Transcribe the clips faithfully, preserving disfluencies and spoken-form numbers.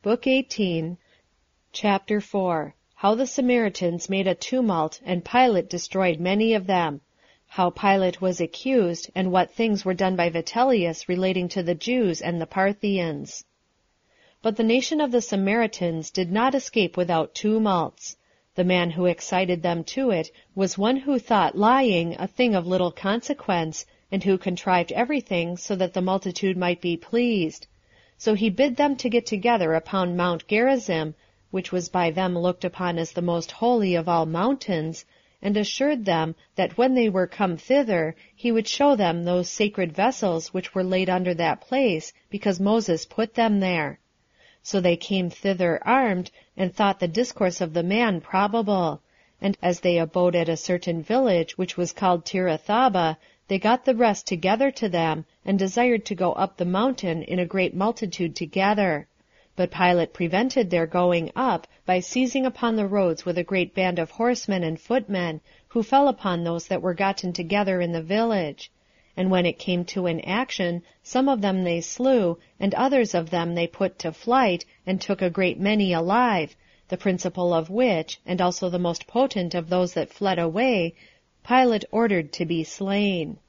Book eighteen, Chapter four. How the Samaritans made a tumult, and Pilate destroyed many of them. How Pilate was accused, and what things were done by Vitellius relating to the Jews and the Parthians. But the nation of the Samaritans did not escape without tumults. The man who excited them to it was one who thought lying a thing of little consequence, and who contrived everything so that the multitude might be pleased. So he bid them to get together upon Mount Gerizim, which was by them looked upon as the most holy of all mountains, and assured them that when they were come thither, he would show them those sacred vessels which were laid under that place, because Moses put them there. So they came thither armed, and thought the discourse of the man probable. And as they abode at a certain village, which was called Tirathaba, they got the rest together to them, and desired to go up the mountain in a great multitude together. But Pilate prevented their going up, by seizing upon the roads with a great band of horsemen and footmen, who fell upon those that were gotten together in the village. And when it came to an action, some of them they slew, and others of them they put to flight, and took a great many alive, the principal of which, and also the most potent of those that fled away, Pilate ordered to be slain.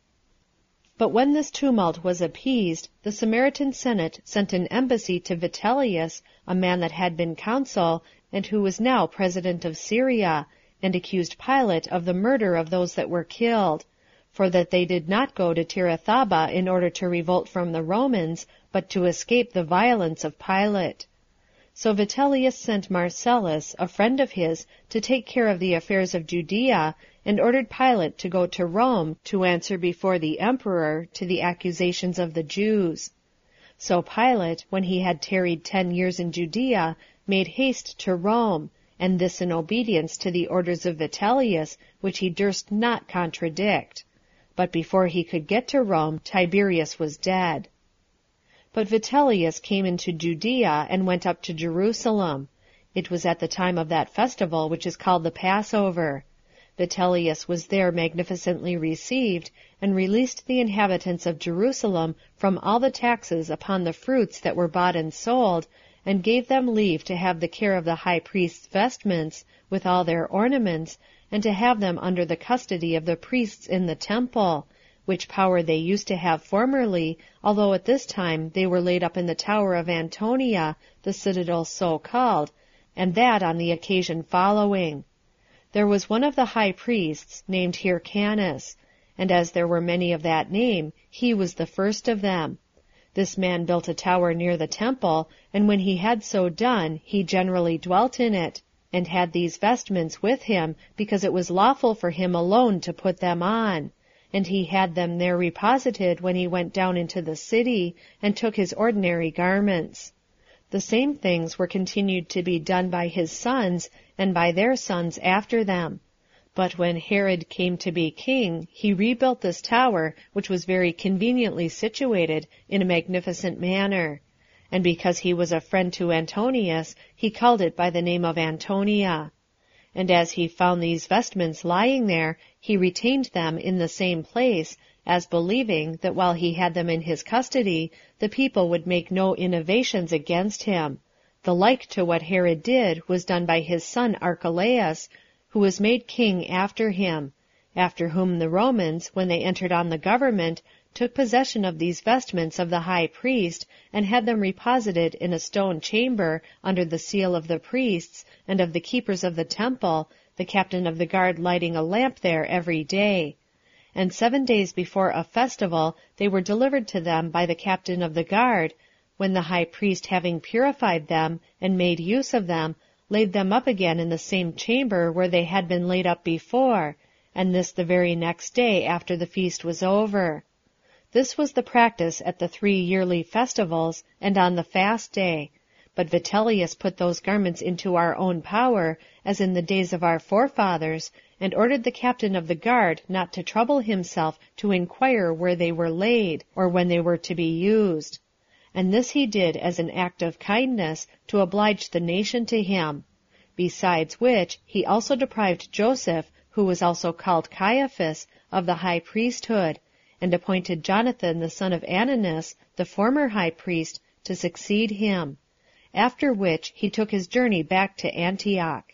But when this tumult was appeased, the Samaritan Senate sent an embassy to Vitellius, a man that had been consul, and who was now president of Syria, and accused Pilate of the murder of those that were killed, for that they did not go to Tirathaba in order to revolt from the Romans, but to escape the violence of Pilate. So Vitellius sent Marcellus, a friend of his, to take care of the affairs of Judea, and ordered Pilate to go to Rome to answer before the emperor to the accusations of the Jews. So Pilate, when he had tarried ten years in Judea, made haste to Rome, and this in obedience to the orders of Vitellius, which he durst not contradict. But before he could get to Rome, Tiberius was dead. But Vitellius came into Judea, and went up to Jerusalem. It was at the time of that festival which is called the Passover. Vitellius was there magnificently received, and released the inhabitants of Jerusalem from all the taxes upon the fruits that were bought and sold, and gave them leave to have the care of the high priest's vestments, with all their ornaments, and to have them under the custody of the priests in the temple, which power they used to have formerly, although at this time they were laid up in the tower of Antonia, the citadel so called, and that on the occasion following. There was one of the high priests, named Hyrcanus, and as there were many of that name, he was the first of them. This man built a tower near the temple, and when he had so done, he generally dwelt in it, and had these vestments with him, because it was lawful for him alone to put them on. And he had them there reposited when he went down into the city, and took his ordinary garments. The same things were continued to be done by his sons, and by their sons after them. But when Herod came to be king, he rebuilt this tower, which was very conveniently situated, in a magnificent manner. And because he was a friend to Antonius, he called it by the name of Antonia. And as he found these vestments lying there, he retained them in the same place, as believing that while he had them in his custody, the people would make no innovations against him. The like to what Herod did was done by his son Archelaus, who was made king after him, after whom the Romans, when they entered on the government, took possession of these vestments of the high priest, and had them reposited in a stone chamber, under the seal of the priests, and of the keepers of the temple, the captain of the guard lighting a lamp there every day. And seven days before a festival they were delivered to them by the captain of the guard, when the high priest, having purified them, and made use of them, laid them up again in the same chamber where they had been laid up before, and this the very next day after the feast was over. This was the practice at the three yearly festivals, and on the fast day. But Vitellius put those garments into our own power, as in the days of our forefathers, and ordered the captain of the guard not to trouble himself to inquire where they were laid, or when they were to be used. And this he did as an act of kindness, to oblige the nation to him. Besides which, he also deprived Joseph, who was also called Caiaphas, of the high priesthood, and appointed Jonathan the son of Ananus, the former high priest, to succeed him. after which he took his journey back to Antioch.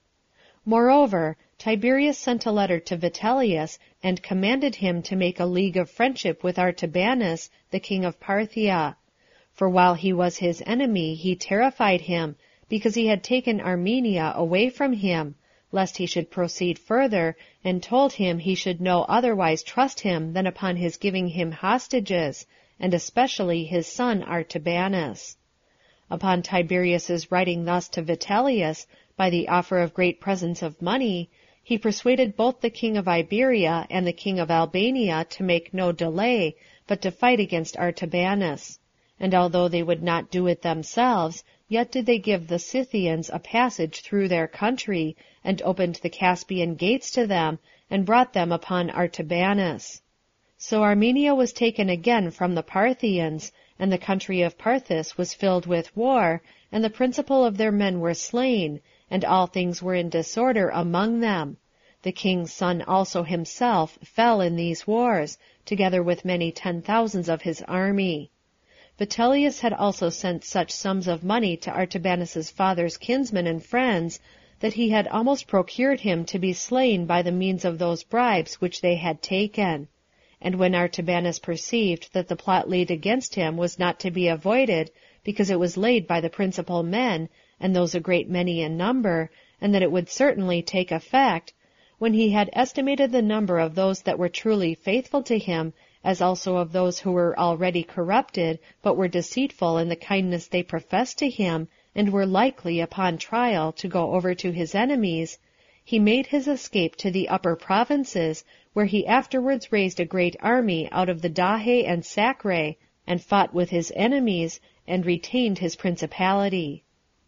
Moreover, Tiberius sent a letter to Vitellius, and commanded him to make a league of friendship with Artabanus, the king of Parthia. For while he was his enemy, he terrified him, because he had taken Armenia away from him, lest he should proceed further, and told him he should no otherwise trust him than upon his giving him hostages, and especially his son Artabanus. Upon Tiberius's writing thus to Vitellius, by the offer of great presents of money, he persuaded both the king of Iberia and the king of Albania to make no delay, but to fight against Artabanus. And although they would not do it themselves, yet did they give the Scythians a passage through their country, and opened the Caspian gates to them, and brought them upon Artabanus. So Armenia was taken again from the Parthians, and the country of Parthis was filled with war, and the principal of their men were slain, and all things were in disorder among them. The king's son also himself fell in these wars, together with many ten thousands of his army. Vitellius had also sent such sums of money to Artabanus's father's kinsmen and friends, that he had almost procured him to be slain by the means of those bribes which they had taken. And when Artabanus perceived that the plot laid against him was not to be avoided, because it was laid by the principal men, and those a great many in number, and that it would certainly take effect, when he had estimated the number of those that were truly faithful to him, as also of those who were already corrupted, but were deceitful in the kindness they professed to him, and were likely, upon trial, to go over to his enemies, he made his escape to the upper provinces, where he afterwards raised a great army out of the Dahe and Sacre, and fought with his enemies, and retained his principality.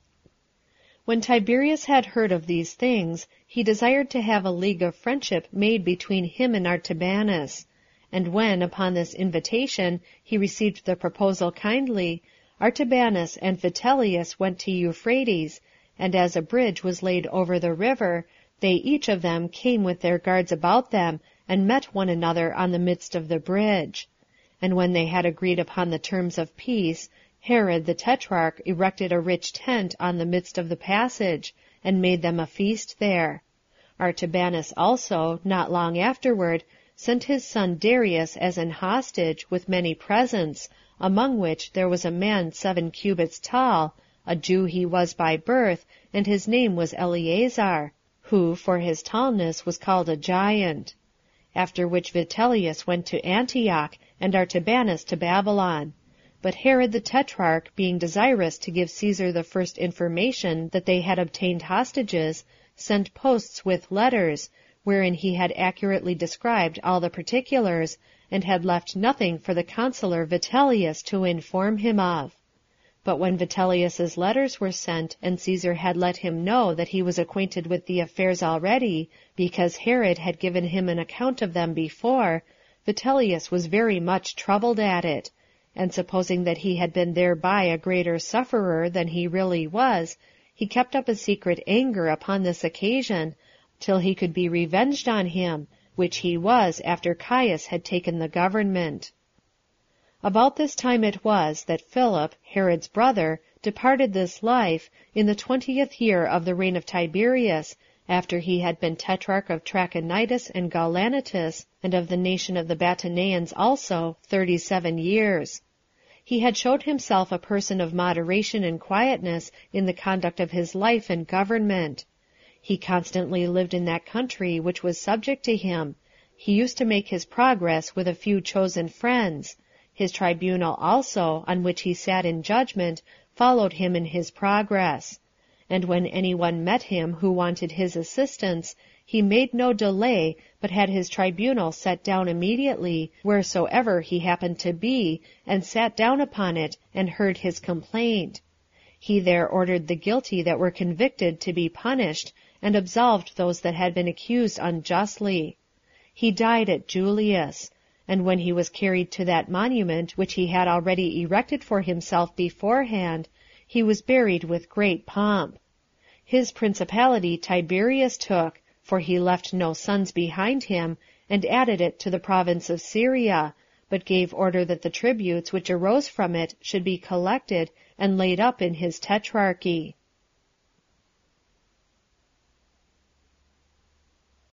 When Tiberius had heard of these things, he desired to have a league of friendship made between him and Artabanus. And when, upon this invitation, he received the proposal kindly, Artabanus and Vitellius went to Euphrates, and as a bridge was laid over the river, they each of them came with their guards about them, and met one another on the midst of the bridge. And when they had agreed upon the terms of peace, Herod the Tetrarch erected a rich tent on the midst of the passage, and made them a feast there. Artabanus also, not long afterward, sent his son Darius as an hostage, with many presents, among which there was a man seven cubits tall, a Jew he was by birth, and his name was Eleazar, who, for his tallness, was called a giant. After which Vitellius went to Antioch, and Artabanus to Babylon. But Herod the Tetrarch, being desirous to give Caesar the first information that they had obtained hostages, sent posts with letters, wherein he had accurately described all the particulars, and had left nothing for the consular Vitellius to inform him of. But when Vitellius's letters were sent, and Caesar had let him know that he was acquainted with the affairs already, because Herod had given him an account of them before, Vitellius was very much troubled at it, and supposing that he had been thereby a greater sufferer than he really was, he kept up a secret anger upon this occasion, till he could be revenged on him, which he was after Caius had taken the government. About this time it was that Philip, Herod's brother, departed this life, in the twentieth year of the reign of Tiberius, after he had been tetrarch of Trachonitis and Gaulanitis, and of the nation of the Batanæans also, thirty-seven years. He had showed himself a person of moderation and quietness in the conduct of his life and government. He constantly lived in that country which was subject to him. He used to make his progress with a few chosen friends. His tribunal also, on which he sat in judgment, followed him in his progress. And when any one met him who wanted his assistance, he made no delay, but had his tribunal set down immediately, wheresoever he happened to be, and sat down upon it, and heard his complaint. He there ordered the guilty that were convicted to be punished, and absolved those that had been accused unjustly. He died at Julias. And when he was carried to that monument which he had already erected for himself beforehand, he was buried with great pomp. His principality Tiberius took, for he left no sons behind him, and added it to the province of Syria, but gave order that the tributes which arose from it should be collected and laid up in his tetrarchy.